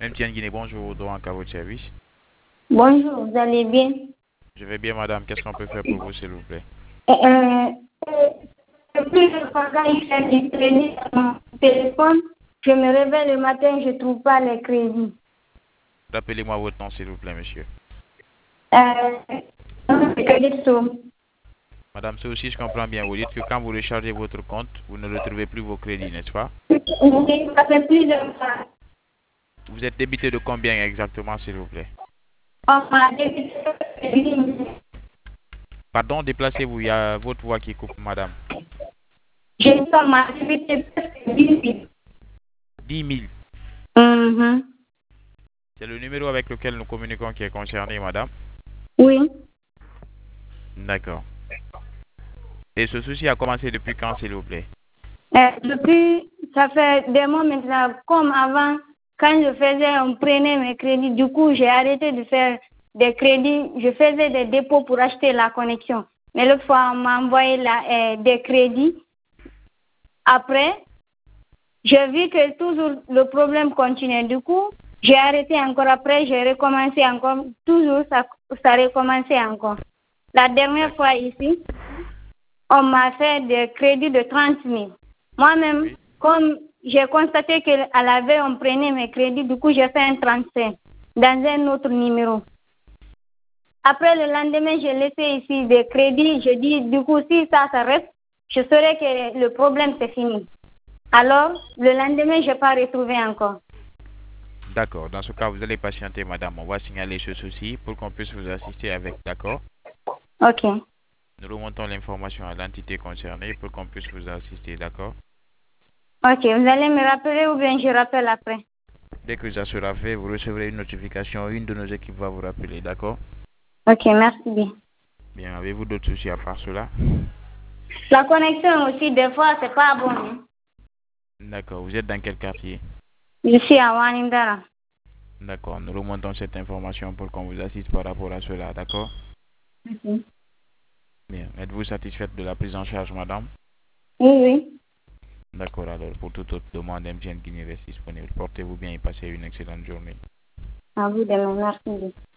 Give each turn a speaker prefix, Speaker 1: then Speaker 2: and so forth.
Speaker 1: MTN Guinée, bonjour, donc à votre service.
Speaker 2: Bonjour, vous allez bien?
Speaker 1: Je vais bien, madame. Qu'est-ce qu'on peut faire pour vous, s'il vous plaît?
Speaker 2: Depuis le quand il fait du crédit sur mon téléphone, je me réveille le matin, je ne trouve pas les crédits.
Speaker 1: Rappelez-moi votre nom, s'il vous plaît, monsieur.
Speaker 2: Crédit sur.
Speaker 1: Madame, c'est aussi, je comprends bien. Vous dites que quand vous rechargez votre compte, vous ne retrouvez plus vos crédits, n'est-ce pas?
Speaker 2: Oui, ça fait plusieurs fois.
Speaker 1: Vous êtes débité de combien exactement, s'il vous plaît?
Speaker 2: On m'a débité le crédit.
Speaker 1: Pardon, déplacez-vous, il y a votre voix qui coupe, madame.
Speaker 2: J'ai dit on m'a débité presque 10 000.
Speaker 1: 10 000.
Speaker 2: Mhm.
Speaker 1: C'est le numéro avec lequel nous communiquons qui est concerné, madame.
Speaker 2: Oui.
Speaker 1: D'accord. Et ce souci a commencé depuis quand, s'il vous plaît?
Speaker 2: Depuis, ça fait des mois maintenant, comme avant, quand je faisais, on prenait mes crédits. Du coup, j'ai arrêté de faire des crédits. Je faisais des dépôts pour acheter la connexion. Mais l'autre fois, on m'a envoyé des crédits. Après, j'ai vu que toujours le problème continuait. Du coup, j'ai arrêté encore. Après, j'ai recommencé encore. Toujours, ça recommençait encore. La dernière fois ici, on m'a fait des crédits de 30 000. Moi-même,
Speaker 1: Oui.
Speaker 2: comme j'ai constaté qu'à la veille, on prenait mes crédits, du coup, j'ai fait un transfert dans un autre numéro. Après, le lendemain, j'ai laissé ici des crédits. Je dis, du coup, si ça reste, je saurais que le problème, c'est fini. Alors, le lendemain, je n'ai pas retrouvé encore.
Speaker 1: D'accord. Dans ce cas, vous allez patienter, madame. On va signaler ce souci pour qu'on puisse vous assister avec, d'accord?
Speaker 2: OK.
Speaker 1: Nous remontons l'information à l'entité concernée pour qu'on puisse vous assister, d'accord?
Speaker 2: OK. Vous allez me rappeler ou bien je rappelle après?
Speaker 1: Dès que ça sera fait, vous recevrez une notification. Une de nos équipes va vous rappeler, d'accord?
Speaker 2: OK, merci bien.
Speaker 1: Bien, avez-vous d'autres soucis à part cela?
Speaker 2: La connexion aussi, des fois, c'est pas bon. Hein.
Speaker 1: D'accord. Vous êtes dans quel quartier?
Speaker 2: Je suis à Wanindara.
Speaker 1: D'accord. Nous remontons cette information pour qu'on vous assiste par rapport à cela, d'accord?
Speaker 2: OK.
Speaker 1: Bien. Êtes-vous satisfaite de la prise en charge, madame?
Speaker 2: Oui, oui.
Speaker 1: D'accord. Alors, pour toute autre demande, MTN Guinée reste disponible. Portez-vous bien et passez une excellente journée.
Speaker 2: À vous de me merci.